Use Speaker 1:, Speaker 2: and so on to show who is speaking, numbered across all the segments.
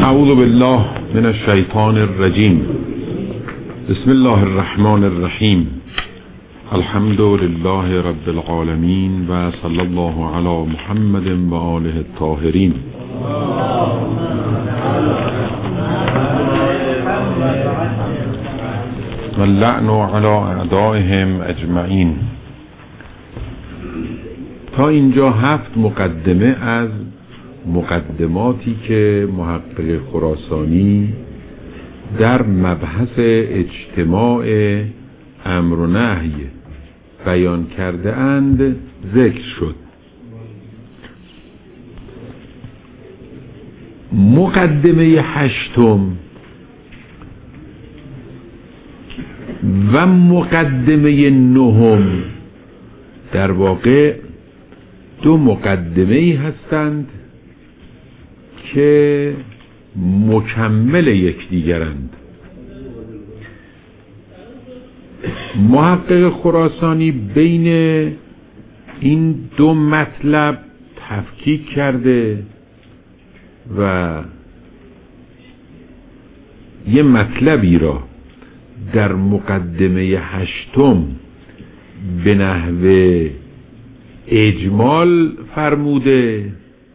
Speaker 1: اعوذ بالله من الشیطان الرجیم. بسم الله الرحمن الرحیم. الحمد لله رب العالمین و صلی الله علی محمد و آله الطاهرین. و اللعن علی اعدائهم اجمعین. تا اینجا 7 مقدمه از مقدماتی که محقق خراسانی در مبحث اجتماع امر و نهی بیان کرده اند ذکر شد. مقدمه 8 و مقدمه 9 در واقع 2 مقدمه هستند که مکمل یکدیگرند. محقق خراسانی بین این 2 مطلب تفکیک کرده و یه مطلبی را در مقدمه 8 به نحو اجمال فرموده،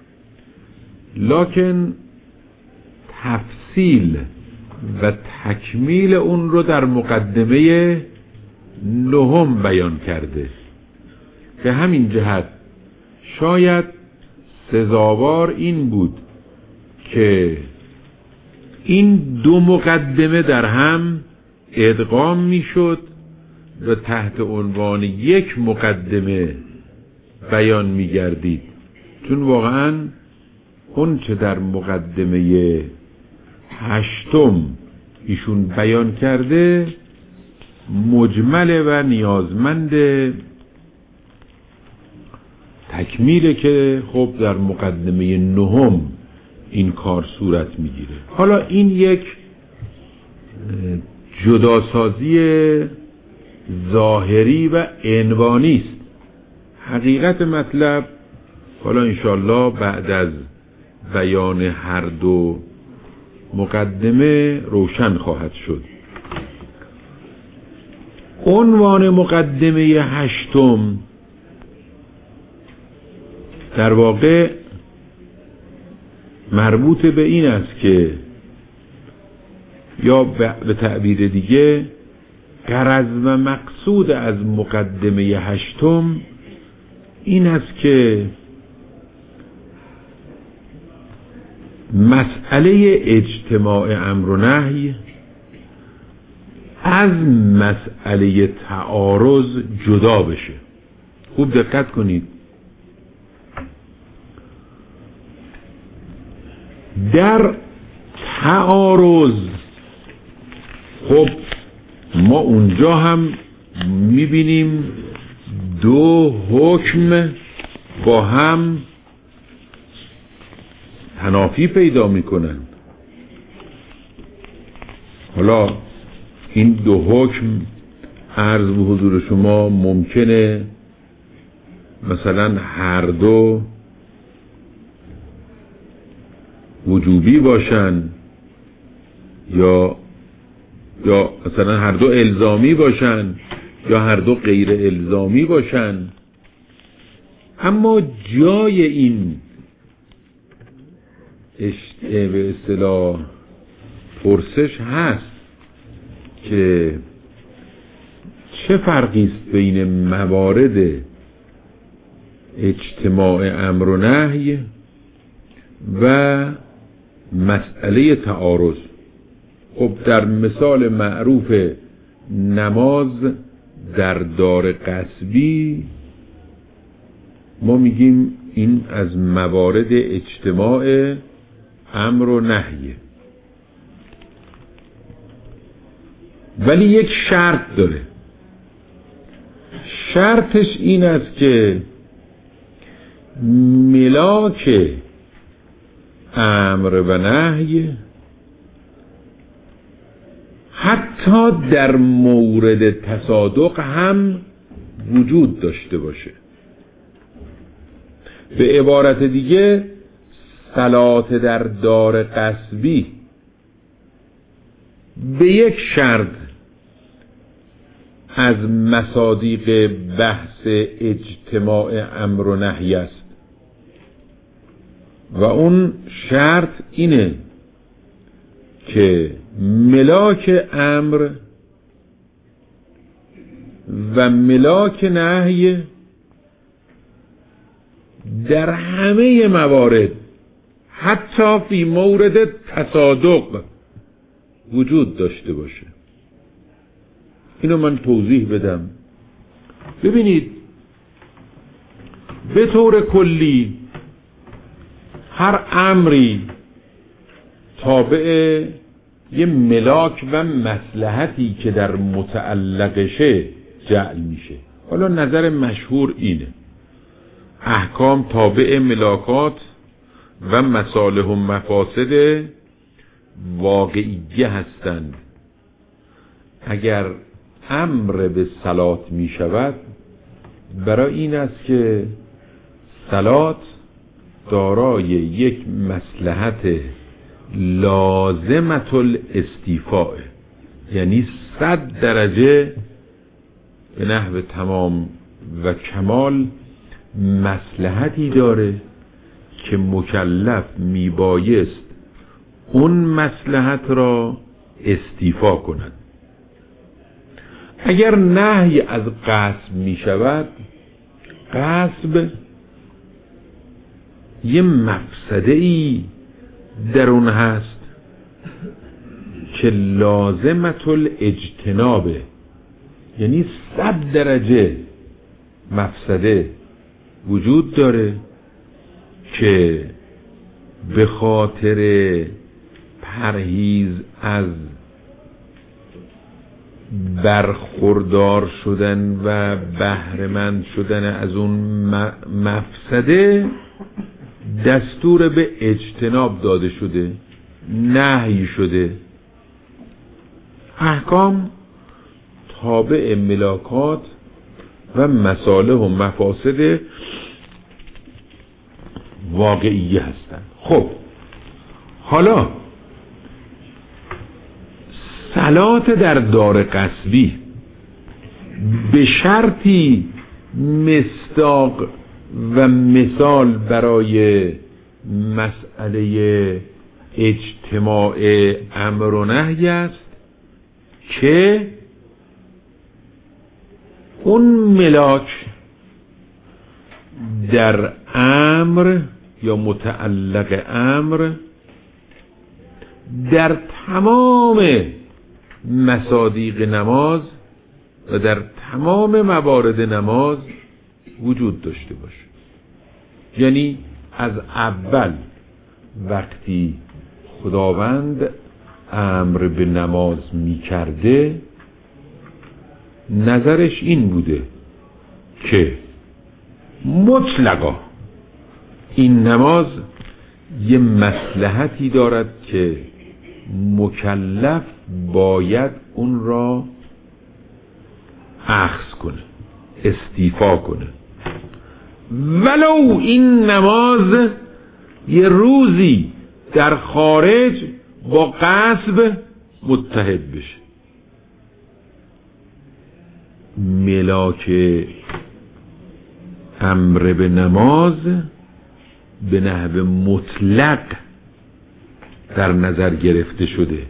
Speaker 1: لکن تفصیل و تکمیل اون رو در مقدمه 9 بیان کرده. به همین جهت شاید سزاوار این بود که این 2 مقدمه در هم ادغام میشد و تحت عنوان یک مقدمه بیان میگردید، چون واقعا اون چه در مقدمه 8 ایشون بیان کرده مجمله و نیازمند تکمیله که خب در مقدمه 9 این کار صورت میگیره. حالا این یک جداسازی ظاهری و عنوانی است. حقیقت مطلب حالا انشالله بعد از بیان هر 2 مقدمه روشن خواهد شد. عنوان مقدمه 8 در واقع مربوط به این است که یا به تعبیر دیگه غرض و مقصود از مقدمه 8 این است که مسئله اجتماع امر و نهی از مسئله تعارض جدا بشه. خوب دقت کنید. در تعارض خب ما اونجا هم میبینیم 2 حکم با هم تنافی پیدا میکنن. حالا این 2 حکم عرض به حضور شما ممکنه مثلا هر 2 وجوبی باشن یا مثلا هر 2 الزامی باشن یا هر 2 غیر الزامی باشن، اما جای این به اصطلاح پرسش هست که چه فرقی است بین موارد اجتماع امر و نهی و مسئله تعارض. خب در مثال معروف نماز در دار غصبی ما میگیم این از موارد اجتماع امر و نهیه، ولی یک شرط داره. شرطش این است که ملاک امر و نهی حتی در مورد تصادق هم وجود داشته باشه. به عبارت دیگه صلات در دار غصبی به یک شرط از مصادیق بحث اجتماع امر و نهی است و اون شرط اینه که ملاک امر و ملاک نهی در همه موارد حتی فی مورد تصادق وجود داشته باشه. اینو من توضیح بدم. ببینید به طور کلی هر امری تابع یه ملاک و مصلحتی که در متعلقشه جعل میشه. حالا نظر مشهور اینه احکام تابع ملاکات و مصالح و مفاسد واقعیه هستند. اگر امر به صلات می شود برای این است که صلات دارای یک مصلحت لازمت الاستیفاء، یعنی 100 درجه به نحو تمام و کمال مصلحتی داره که مکلف میبایست اون مصلحت را استیفا کند. اگر نهی از غصب می شود، غصب یه مفسده ای در اون هست که لازمت الاجتنابه، یعنی 100 درجه مفسده وجود داره که به خاطر پرهیز از برخوردار شدن و بهره‌مند شدن از اون مفسده دستور به اجتناب داده شده، نهی شده. احکام تابع ملاکات و مصالح و مفاسد واقعی هستند. خب حالا صلات در دار غصبی به شرطی مصداق و مثال برای مسئله اجتماع امر و نهی است که اون ملاک در امر یا متعلق امر در تمام مصادیق نماز و در تمام موارد نماز وجود داشته باشه. یعنی از اول وقتی خداوند امر به نماز می کرده نظرش این بوده که مطلقا این نماز یه مصلحتی دارد که مکلف باید اون را اخذ کنه، استیفا کنه، ولو این نماز یه روزی در خارج با غصب متحد بشه. ملاک امر به نماز به نحو مطلق در نظر گرفته شده.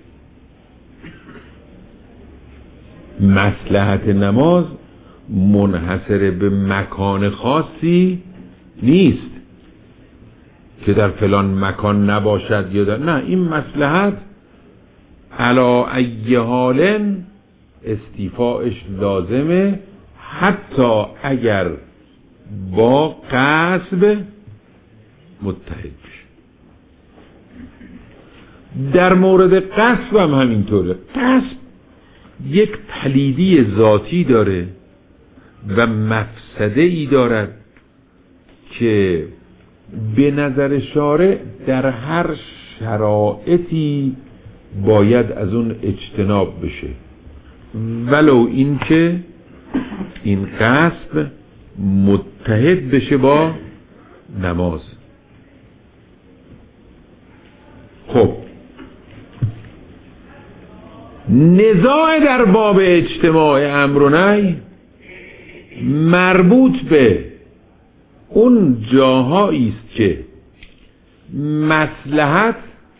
Speaker 1: مصلحت نماز منحصر به مکان خاصی نیست که در فلان مکان نباشد یا نه، این مصلحت علی ای حال استیفاءش لازمه، حتی اگر با غصب متحد بشه. در مورد غصب هم همینطوره. غصب یک پلیدی ذاتی داره و مفسده ای دارد که به نظر شارع در هر شرایطی باید از اون اجتناب بشه، ولو این که این غصب متحد بشه با نماز. خب نزاع در باب اجتماع امر و نهی مربوط به اون جاهایی است که مصلحت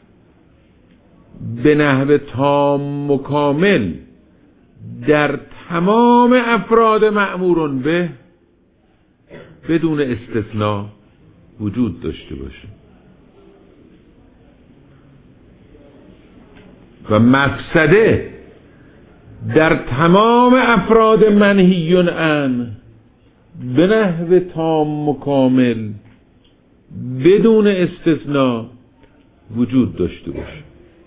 Speaker 1: به نحو تام و کامل در تمام افراد مأمورون به بدون استثناء وجود داشته باشه و مفسده در تمام افراد منهیون عن به نحو تام و کامل بدون استثناء وجود داشته باشه.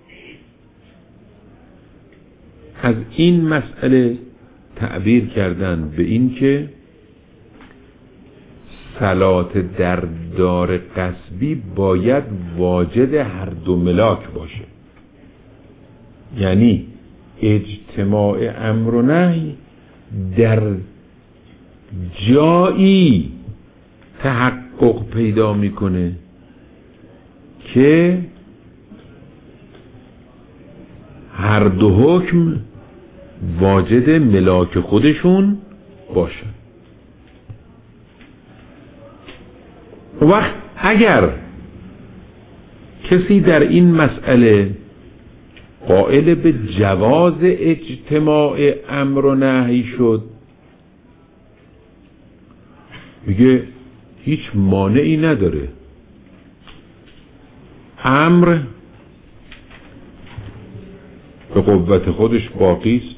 Speaker 1: از این مسئله تعبیر کردن به این که صلات در دار غصبی باید واجد هر دو ملاک باشه، یعنی اجتماع امر و نهی در جایی تحقق پیدا میکنه که هر دو حکم واجد ملاک خودشون باشه. وقت اگر کسی در این مسئله قائل به جواز اجتماع امر و نهی شد، میگه هیچ مانعی نداره، امر به قوت خودش باقی است،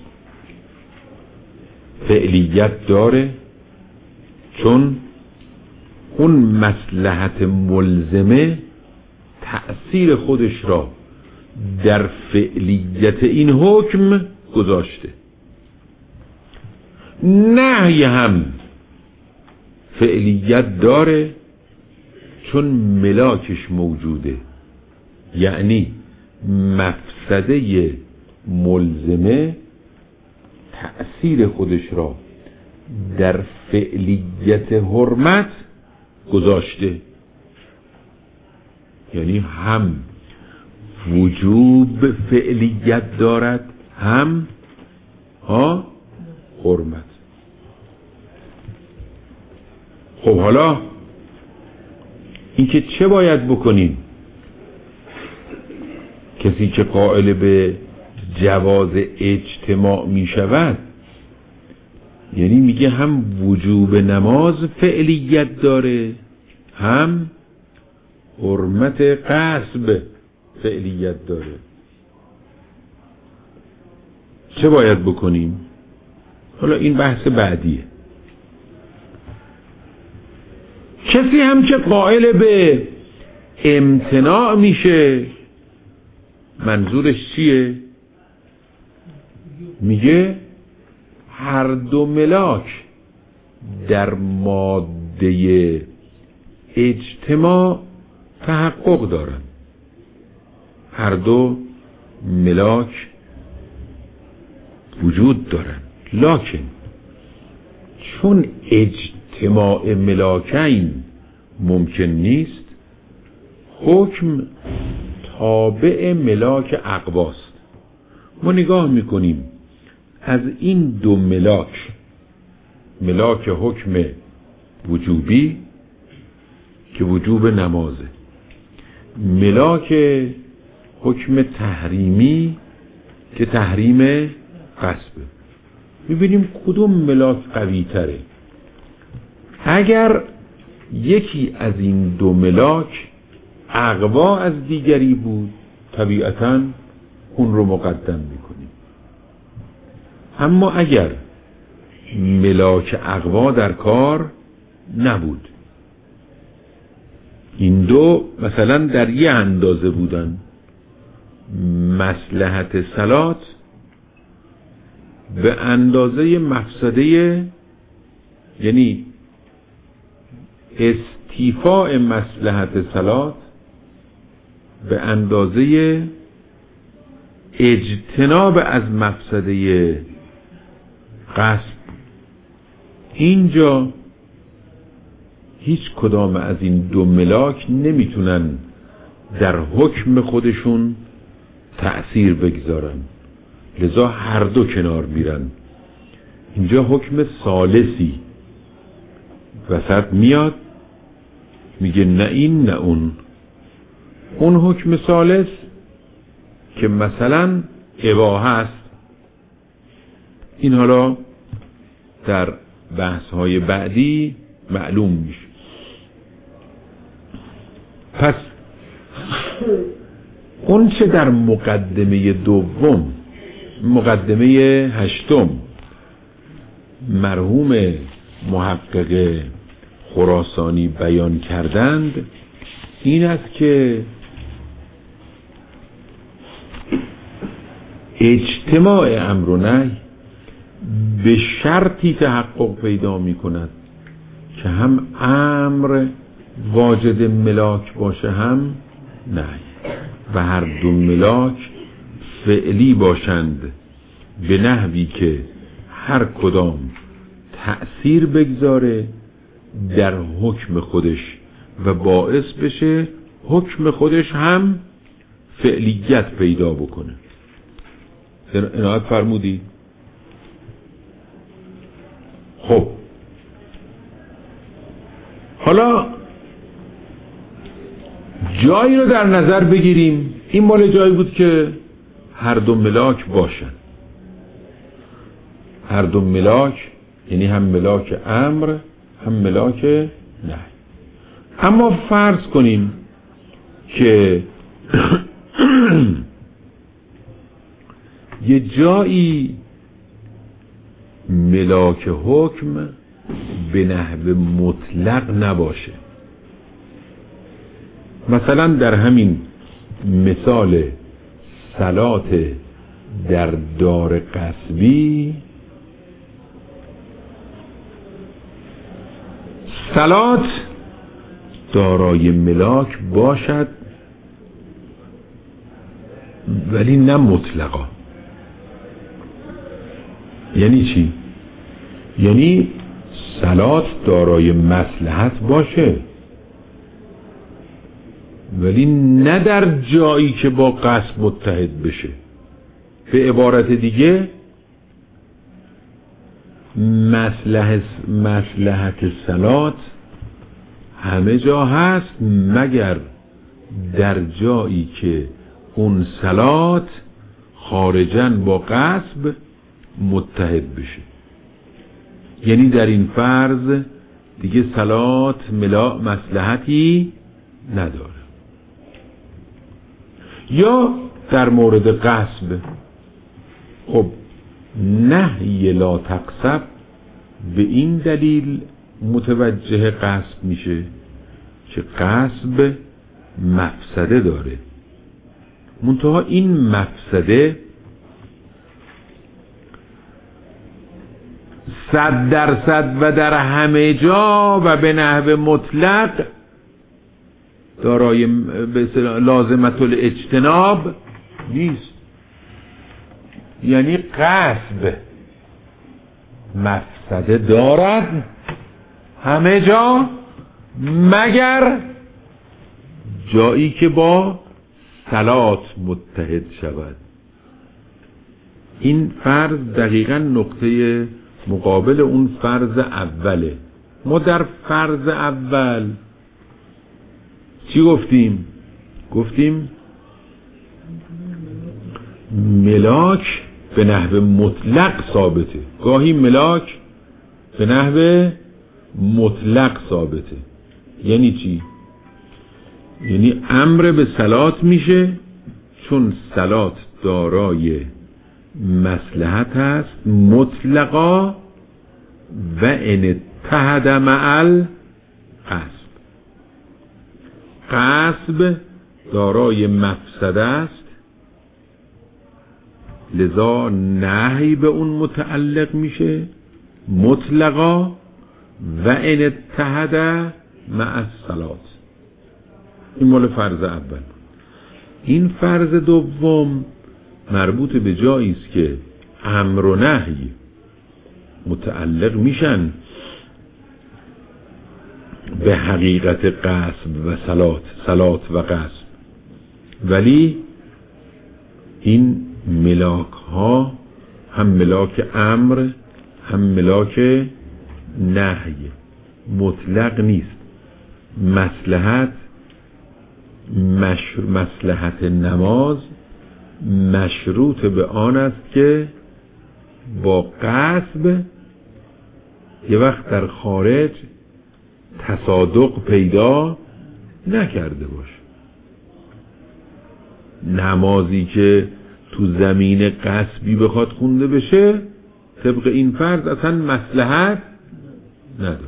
Speaker 1: فعلیت داره، چون اون مصلحت ملزمه تأثیر خودش را در فعلیت این حکم گذاشته. نهی هم فعلیت داره چون ملاکش موجوده، یعنی مفسده ملزمه تأثیر خودش را در فعلیت حرمت گذاشته، یعنی هم وجوب فعلیت دارد هم حرمت. خب حالا اینکه چه باید بکنیم؟ کسی که قائل به جواز اجتماع می شود، یعنی میگه هم وجوب نماز فعلیت داره هم حرمت غصب فعلیت داره. چه باید بکنیم؟ حالا این بحث بعدیه. کسی هم که قائل به امتناع میشه، منظورش چیه؟ میگه هر دو ملاک در ماده اجتماع تحقق دارن، هر دو ملاک وجود دارن، لکن چون اجتماع ملاکین ممکن نیست، حکم تابع ملاک اقواست. ما نگاه میکنیم از این دو ملاک، ملاک حکم وجوبی که وجوب نمازه، ملاک حکم تحریمی که تحریم غصبه، میبینیم کدوم ملاک قوی تره. اگر یکی از این دو ملاک اقوا از دیگری بود، طبیعتاً اون رو مقدم میکنیم. اما اگر ملاک اقوا در کار نبود، این دو مثلا در یه اندازه بودن، مصلحت صلات به اندازه مفسده، یعنی استیفاء مصلحت صلات به اندازه اجتناب از مفسده غصب، اینجا هیچ کدام از این دو ملاک نمیتونن در حکم خودشون تأثیر بگذارن، لذا هر دو کنار میرن. اینجا حکم ثالثی وسط میاد، میگه نه این نه اون. اون حکم ثالث که مثلا اباحه است، این حالا در بحث‌های بعدی معلوم میشه. پس اون چه در مقدمه دوم، مقدمه 8 مرحوم محقق خراسانی بیان کردند، این است که اجتماع امر و نهی به شرطی تحقق پیدا می کند که هم امر واجد ملاک باشه هم نهی، و هر دو ملاک فعلی باشند به نحوی که هر کدام تأثیر بگذاره در حکم خودش و باعث بشه حکم خودش هم فعلیت پیدا بکنه. عنایت فرمودی؟ خب حالا جایی رو در نظر بگیریم. این مال جایی بود که هر دو ملاک باشن. هر دو ملاک یعنی هم ملاک امر هم ملاک نهی. اما فرض کنیم که یه جایی ملاک حکم به نحو مطلق نباشه. مثلا در همین مثال صلات در دار غصبی، صلات دارای ملاک باشد ولی نه مطلقا. یعنی چی؟ یعنی صلات دارای مصلحت باشه ولی نه در جایی که با قصد متحد بشه. به عبارت دیگه مصلحت صلات همه جا هست مگر در جایی که اون صلات خارجاً با قصد متحد بشه. یعنی در این فرض دیگه صلات مصلحتی نداره. یا در مورد قصب، خب نهی لا تقصب به این دلیل متوجه قصب میشه که قصب مفسده داره، منتها این مفسده 100% و در همه جا و به نحو مطلق دارای لازمت الاجتناب نیست. یعنی قصب مفسده دارد همه جا مگر جایی که با صلات متحد شود. این فرض دقیقاً نقطه مقابل اون فرض اوله. ما در فرض اول چی گفتیم؟ گفتیم ملاک به نحو مطلق ثابته، گاهی ملاک به نحو مطلق ثابته. یعنی چی؟ یعنی امر به صلات میشه چون صلات دارای مصلحت است مطلقا و ان اتحد مع القصب. قصب دارای مفسده است لذا نهی به اون متعلق میشه مطلقا و ان اتحد مع الصلات. این مال فرض اول. این فرض دوم مربوط به جایی است که امر و نهی متعلق میشن به حقیقت قصب و صلات و قصب. ولی این ملاک ها هم ملاک امر هم ملاک نهی، مطلق نیست. مصلحت نماز مشروط به آن است که با قصد یه وقت در خارج تصادق پیدا نکرده باشه. نمازی که تو زمین قصبی بخواد خونده بشه طبق این فرض اصلا مصلحت نداره.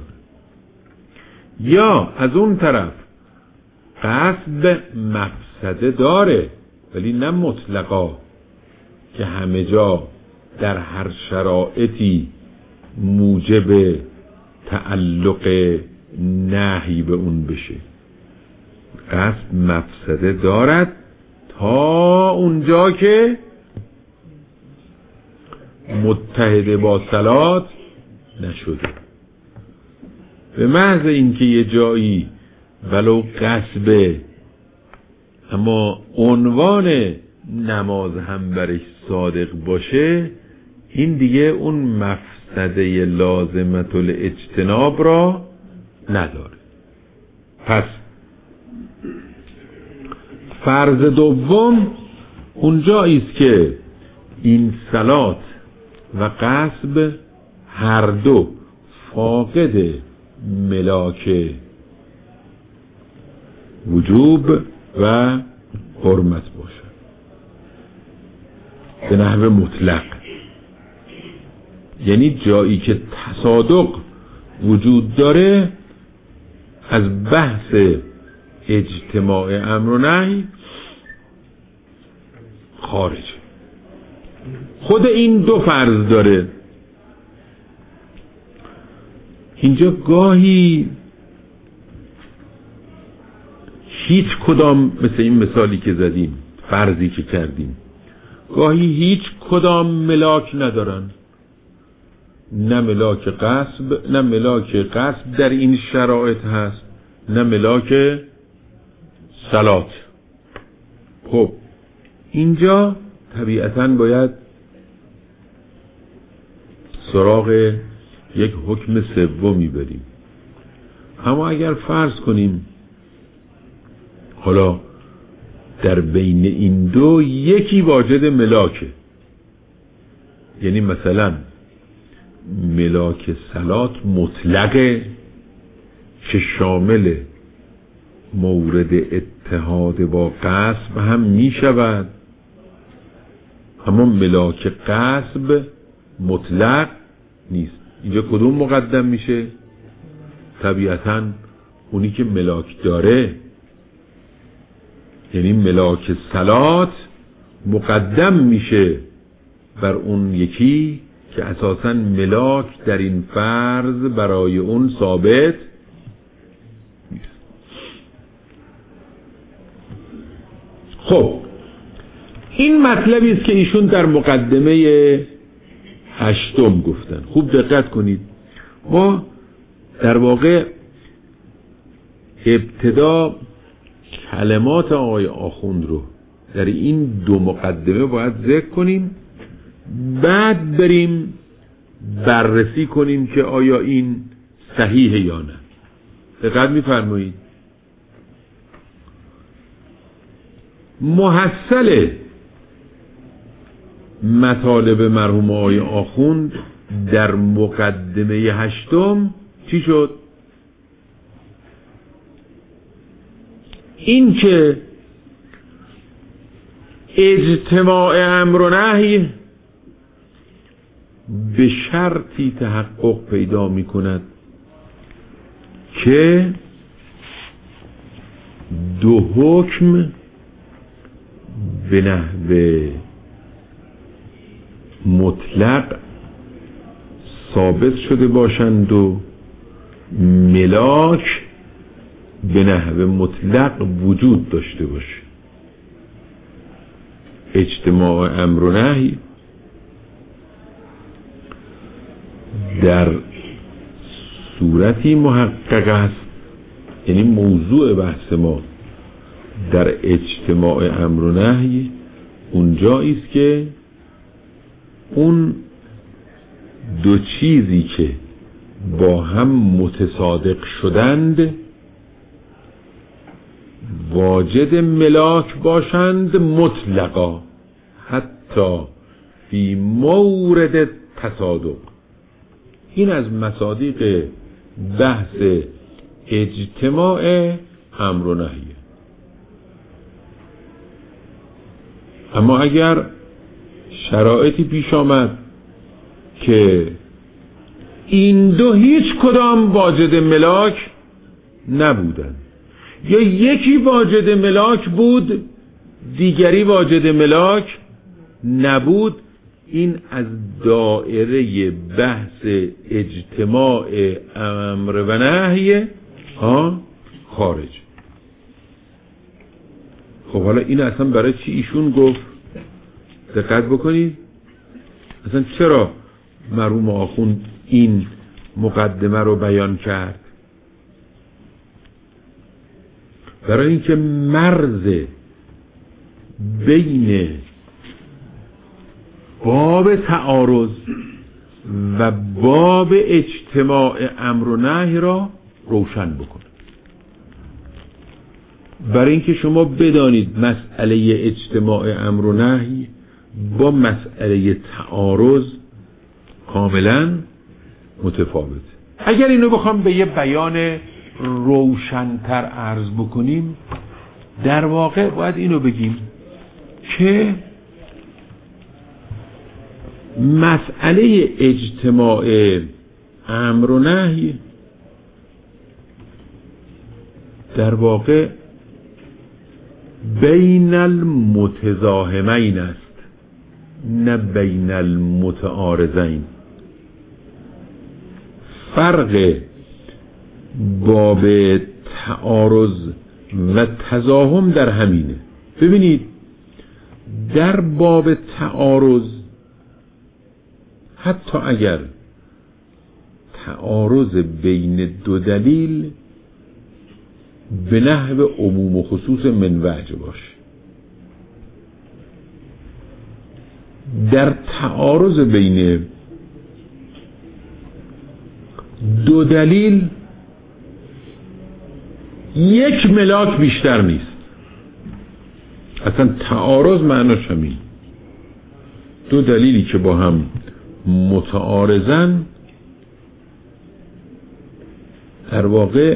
Speaker 1: یا از اون طرف قصد مفسده داره ولی نه مطلقا که همه جا در هر شرایطی موجب تعلق نهی به اون بشه. قصد مفسده دارد تا اونجا که متحد با صلات نشده. به محض اینکه یه جایی ولو قصبه اما عنوان نماز هم برش صادق باشه، این دیگه اون مفسده لازمت الاجتناب را نداره. پس فرض دوم اونجاییست که این صلات و قصب هر دو فاقد ملاک وجوب و حرمت باشد به نحو مطلق. یعنی جایی که تصادق وجود داره از بحث اجتماع امر و نهی خارج. خود این دو فرض داره. اینجا گاهی هیچ کدام، مثل این مثالی که زدیم، فرضی که کردیم، گاهی هیچ کدام ملاک ندارن. نه ملاک قصب، نه ملاک قصب در این شرایط هست، نه ملاک صلات. خب اینجا طبیعتاً باید سراغ یک حکم سومی بریم. اما اگر فرض کنیم حالا در بین این دو یکی واجد ملاکه، یعنی مثلا ملاک صلات مطلقه که شامل مورد اتحاد با قصب هم می شود، اما ملاک قصب مطلق نیست. اینجا کدوم مقدم میشه؟ طبیعتاً اونی که ملاک داره، یعنی ملاک صلات مقدم میشه بر اون یکی که اساساً ملاک در این فرض برای اون ثابت نیست. خب این مطلبی است که ایشون در مقدمه 8 گفتن. خوب دقت کنید. ما در واقع ابتدا کلمات آقای آخوند رو در این دو مقدمه باید ذکر کنیم، بعد بریم بررسی کنیم که آیا این صحیحه یا نه. دقت می‌فرمایید. محصل مطالب مرحوم آقای آخوند در مقدمه 8 چی شد؟ این که اجتماع امر و نهی به شرطی تحقق پیدا می کند که دو حکم به نحو مطلق ثابت شده باشند و ملاک به نحو مطلق وجود داشته باشه. اجتماع امر و نهی در صورتی محقق است، یعنی موضوع بحث ما در اجتماع امر و نهی اونجایی است که اون دو چیزی که با هم متصادق شدند واجد ملاک باشند مطلقا حتی فی مورد تصادق. این از مصادیق بحث اجتماع امر و نهیه. اما اگر شرایطی پیش آمد که این دو هیچ کدام واجد ملاک نبودن یا یکی واجد ملاک بود دیگری واجد ملاک نبود، این از دائره بحث اجتماع امر و نهی خارج. خب حالا این اصلا برای چی ایشون گفت؟ دقت بکنید اصلا چرا مرحوم آخوند این مقدمه رو بیان کرد؟ برای اینکه مرز بین باب تعارض و باب اجتماع امر و نهی را روشن بکنه. برای اینکه شما بدانید مسئله اجتماع امر و نهی با مسئله تعارض کاملا متفاوت. اگر اینو بخوام به یه بیان روشن‌تر عرض بکنیم، در واقع باید اینو بگیم که مسئله اجتماع امر و نهی در واقع بین المتزاحمین است نه بین المتعارضین. فرق باب تعارض و تزاحم در همینه. ببینید در باب تعارض حتی اگر تعارض بین دو دلیل به نحو عموم و خصوص من وجه باشه، در تعارض بین دو دلیل یک ملاک بیشتر نیست. اصلا تعارض معناش همین، دو دلیلی که با هم متعارضن در واقع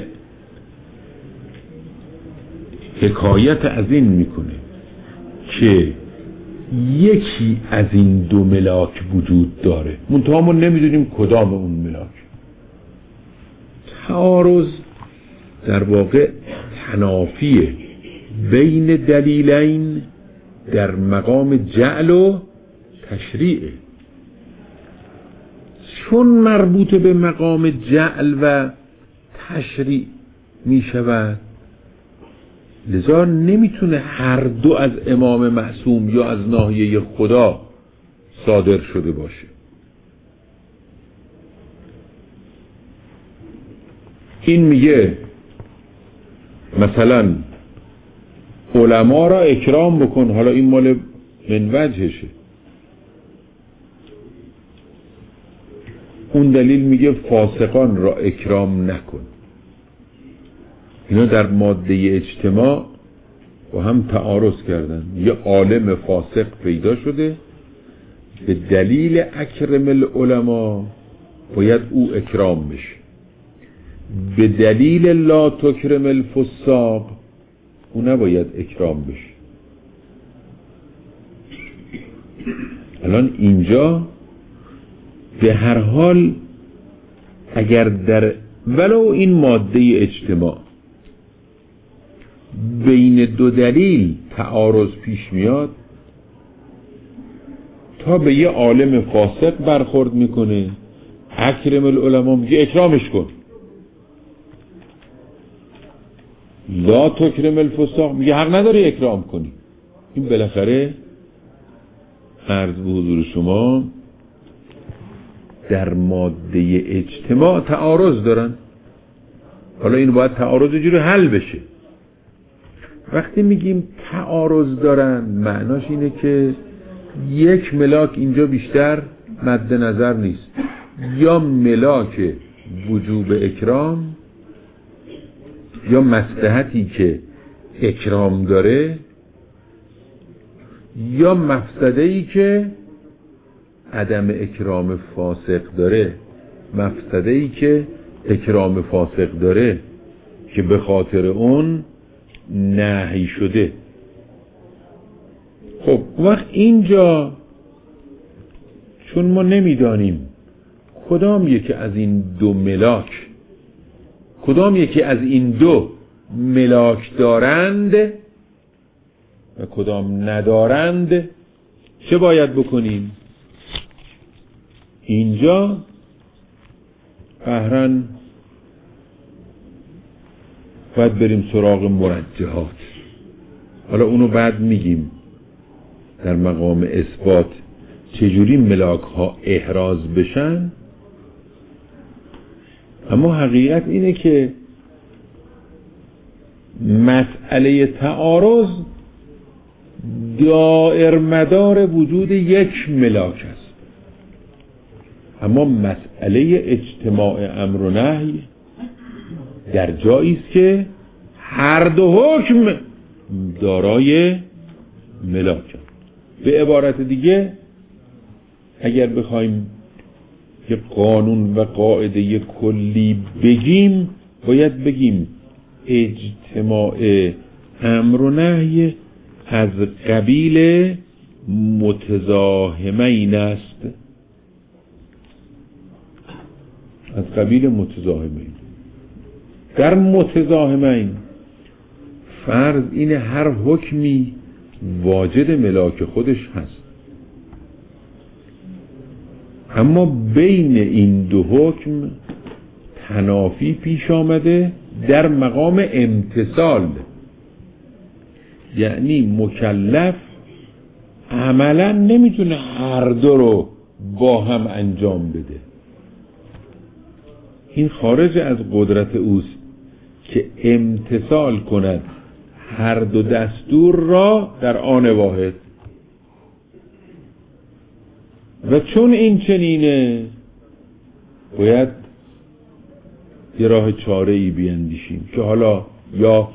Speaker 1: حکایت از این میکنه که یکی از این دو ملاک وجود داره، منتها ما نمیدونیم کدام اون ملاک. تعارض در واقع تنافیه بین دلیلین در مقام جعل و تشریعه. چون مربوط به مقام جعل و تشریع می شود، لذا نمیتونه هر دو از امام معصوم یا از ناحیه خدا صادر شده باشه. این میگه مثلا علما را اکرام بکن، حالا این مال من وجهشه. اون دلیل میگه فاسقان را اکرام نکن. اینا در ماده اجتماع با هم تعارض کردن. یه عالم فاسق پیدا شده، به دلیل اکرم العلماء باید او اکرام بشه، به دلیل لا تکرم الفساق او نباید اکرام بشه. الان اینجا به هر حال اگر در ولو این ماده اجتماع بین دو دلیل تعارض پیش میاد، تا به یه عالم فاسق برخورد میکنه، اکرم العلماء میگه اکرامش کن، لا تکرم الفساق میگه حق نداری اکرام کنی. این بالاخره عرض به حضور شما در ماده اجتماع تعارض دارن. حالا این باید تعارض جوری حل بشه. وقتی میگیم تعارض دارن معناش اینه که یک ملاک اینجا بیشتر مد نظر نیست، یا ملاک وجوب اکرام یا مصلحتی که اکرام داره، یا مفسده‌ای که عدم اکرام فاسق داره، مفسده‌ای که اکرام فاسق داره که به خاطر اون نهی شده. خب وقت اینجا چون ما نمیدانیم کدام یکی از این دو ملاک دارند و کدام ندارند، چه باید بکنیم؟ اینجا قهرن باید بریم سراغ مرجحات. حالا اونو بعد میگیم در مقام اثبات چجوری ملاک ها احراز بشن. اما حقیقت اینه که مسئله تعارض دائر مدار وجود یک ملاک است، اما مسئله اجتماع امر و نهی در جایی است که هر دو حکم دارای ملاک است. به عبارت دیگه اگر بخوایم که قانون و قاعده کلی بگیم، باید بگیم اجتماع امر و نهی از قبیل متزاحمین است، از قبیل متزاحمین. در متزاحمین فرض اینه هر حکمی واجد ملاک خودش هست، اما بین این دو حکم تنافی پیش آمده در مقام امتثال، یعنی مکلف عملا نمیتونه هر دو رو با هم انجام بده. این خارج از قدرت اوست که امتثال کند هر دو دستور را در آن واحد. و چون این چنینه باید یه راه چاره‌ای بیندیشیم که حالا یا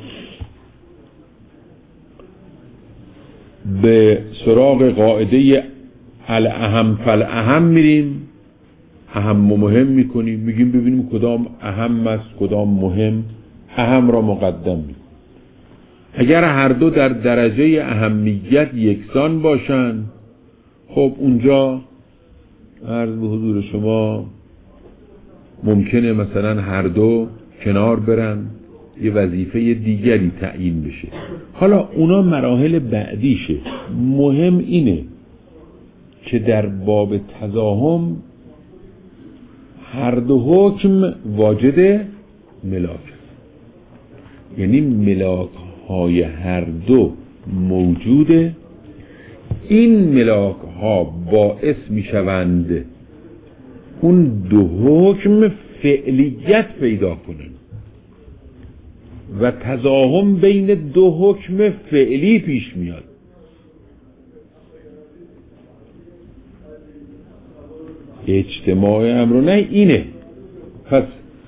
Speaker 1: به سراغ قاعده الاهم فالاهم میریم، اهم و مهم میکنیم، میگیم ببینیم کدام اهم است کدام مهم، اهم را مقدم میکنیم. اگر هر دو در درجه اهمیت یکسان باشن، خب اونجا عرض به حضور شما ممکنه مثلا هر دو کنار برن، یه وظیفه دیگری تعیین بشه. حالا اونا مراحل بعدیشه. مهم اینه که در باب تزاحم هر دو حکم واجد ملاک، یعنی ملاک های هر دو موجوده. این ملاک ها باعث می شوند اون دو حکم فعلیت پیدا کنند و تزاحم بین دو حکم فعلی پیش میاد. اجتماع امر و نهی اینه. پس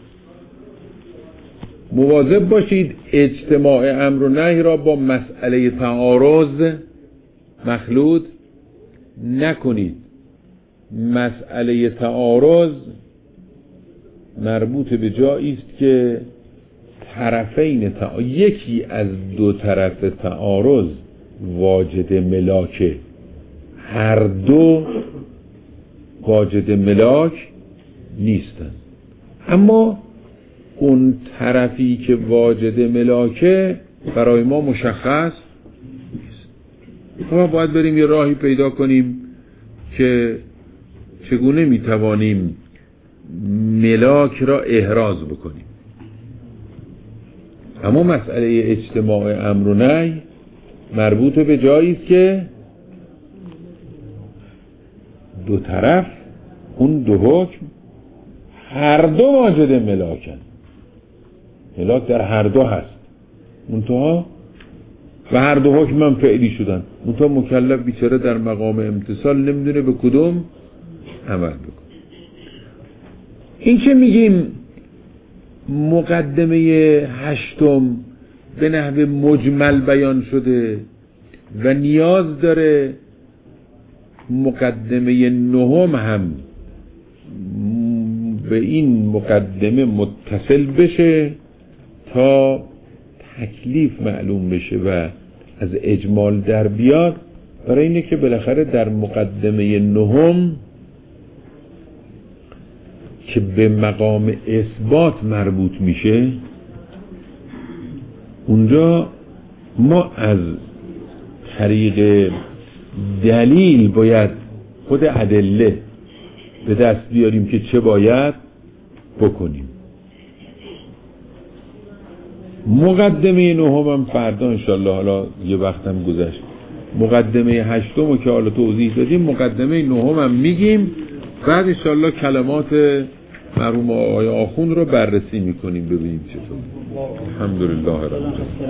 Speaker 1: مواظب باشید اجتماع امر و نهی را با مسئله تعارض مخلوط نکنید. مسئله تعارض مربوط به جایی است که طرفین یکی از دو طرف تعارض واجد ملاکه، هر دو واجد ملاک نیستند. اما اون طرفی که واجد ملاکه برای ما مشخص نیست. ما باید بریم یه راهی پیدا کنیم که چگونه میتوانیم ملاک را احراز بکنیم. اما مسئله اجتماع امر و نهی مربوط به جایی است که دو طرف اون دو حکم هر دو واجد ملاکن. ملاک در هر دو هست، منتها و هر دو حکم هم فعلی شدن. منتها مکلف بیچاره در مقام امتثال نمیدونه به کدوم عمل بکن. این که میگیم مقدمه 8 به نحو مجمل بیان شده و نیاز داره مقدمه 9 هم به این مقدمه متصل بشه تا تکلیف معلوم بشه و از اجمال در بیاد، برای اینه که بالاخره در مقدمه 9 که به مقام اثبات مربوط میشه، اونجا ما از طریق دلیل باید خود ادله به دست بیاریم که چه باید بکنیم. مقدمه 9 هم فردا انشالله، حالا یه وقتم گذشت، مقدمه 8 که حالا توضیح دادیم، مقدمه 9 هم میگیم، بعد انشالله کلمات مرحوم آقای آخوند رو بررسی میکنیم ببینیم چطور. الحمدلله رب العالمین.